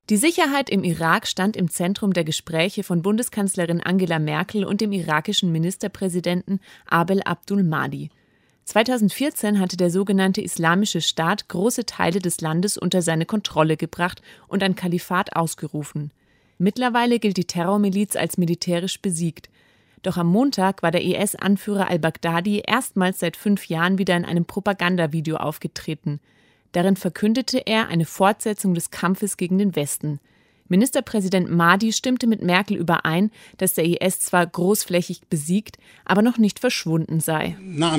Die Sicherheit im Irak stand im Zentrum der Gespräche von Bundeskanzlerin Angela Merkel und dem irakischen Ministerpräsidenten Abdel Abdul-Mahdi. 2014 hatte der sogenannte Islamische Staat große Teile des Landes unter seine Kontrolle gebracht und ein Kalifat ausgerufen. Mittlerweile gilt die Terrormiliz als militärisch besiegt. Doch am Montag war der IS-Anführer al-Baghdadi erstmals seit 5 Jahren wieder in einem Propagandavideo aufgetreten. Darin verkündete er eine Fortsetzung des Kampfes gegen den Westen. Ministerpräsident Mahdi stimmte mit Merkel überein, dass der IS zwar großflächig besiegt, aber noch nicht verschwunden sei.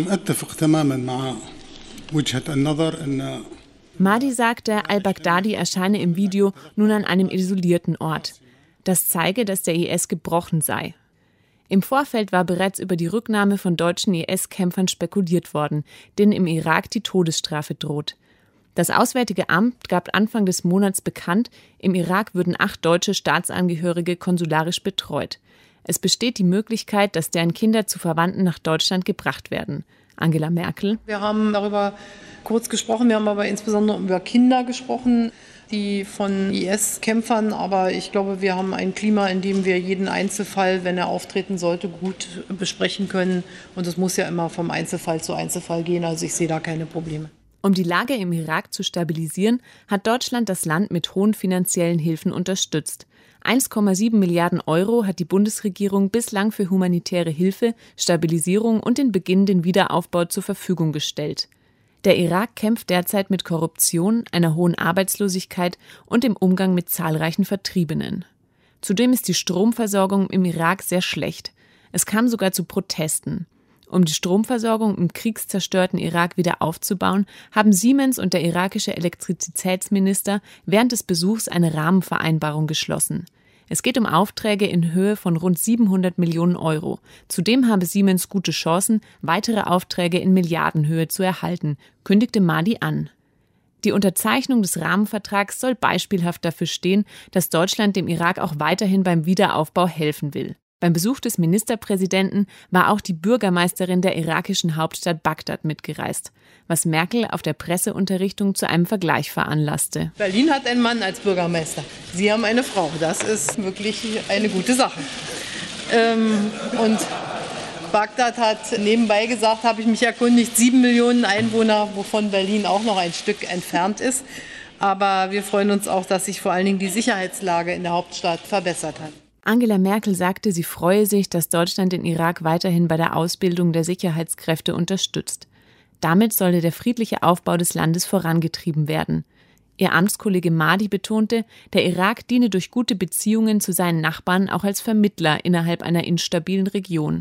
Mahdi sagte, al-Baghdadi erscheine im Video nun an einem isolierten Ort. Das zeige, dass der IS gebrochen sei. Im Vorfeld war bereits über die Rücknahme von deutschen IS-Kämpfern spekuliert worden, denen im Irak die Todesstrafe droht. Das Auswärtige Amt gab Anfang des Monats bekannt, im Irak würden 8 deutsche Staatsangehörige konsularisch betreut. Es besteht die Möglichkeit, dass deren Kinder zu Verwandten nach Deutschland gebracht werden. Angela Merkel: Wir haben darüber kurz gesprochen, wir haben aber insbesondere über Kinder gesprochen, die von IS-Kämpfern, aber ich glaube, wir haben ein Klima, in dem wir jeden Einzelfall, wenn er auftreten sollte, gut besprechen können. Und es muss ja immer vom Einzelfall zu Einzelfall gehen, also ich sehe da keine Probleme. Um die Lage im Irak zu stabilisieren, hat Deutschland das Land mit hohen finanziellen Hilfen unterstützt. 1,7 Milliarden Euro hat die Bundesregierung bislang für humanitäre Hilfe, Stabilisierung und den beginnenden Wiederaufbau zur Verfügung gestellt. Der Irak kämpft derzeit mit Korruption, einer hohen Arbeitslosigkeit und dem Umgang mit zahlreichen Vertriebenen. Zudem ist die Stromversorgung im Irak sehr schlecht. Es kam sogar zu Protesten. Um die Stromversorgung im kriegszerstörten Irak wieder aufzubauen, haben Siemens und der irakische Elektrizitätsminister während des Besuchs eine Rahmenvereinbarung geschlossen. Es geht um Aufträge in Höhe von rund 700 Millionen Euro. Zudem habe Siemens gute Chancen, weitere Aufträge in Milliardenhöhe zu erhalten, kündigte Mahdi an. Die Unterzeichnung des Rahmenvertrags soll beispielhaft dafür stehen, dass Deutschland dem Irak auch weiterhin beim Wiederaufbau helfen will. Beim Besuch des Ministerpräsidenten war auch die Bürgermeisterin der irakischen Hauptstadt Bagdad mitgereist, was Merkel auf der Presseunterrichtung zu einem Vergleich veranlasste. Berlin hat einen Mann als Bürgermeister. Sie haben eine Frau. Das ist wirklich eine gute Sache. Und Bagdad hat nebenbei gesagt, habe ich mich erkundigt, 7 Millionen Einwohner, wovon Berlin auch noch ein Stück entfernt ist. Aber wir freuen uns auch, dass sich vor allen Dingen die Sicherheitslage in der Hauptstadt verbessert hat. Angela Merkel sagte, sie freue sich, dass Deutschland den Irak weiterhin bei der Ausbildung der Sicherheitskräfte unterstützt. Damit solle der friedliche Aufbau des Landes vorangetrieben werden. Ihr Amtskollege Mahdi betonte, der Irak diene durch gute Beziehungen zu seinen Nachbarn auch als Vermittler innerhalb einer instabilen Region.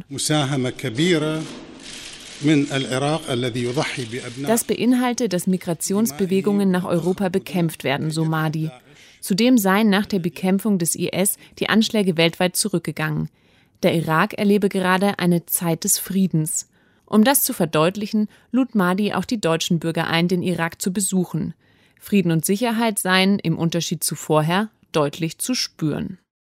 Das beinhalte, dass Migrationsbewegungen nach Europa bekämpft werden, so Mahdi. Zudem seien nach der Bekämpfung des IS die Anschläge weltweit zurückgegangen. Der Irak erlebe gerade eine Zeit des Friedens. Um das zu verdeutlichen, lud Mahdi auch die deutschen Bürger ein, den Irak zu besuchen. Frieden und Sicherheit seien, im Unterschied zu vorher, deutlich zu spüren.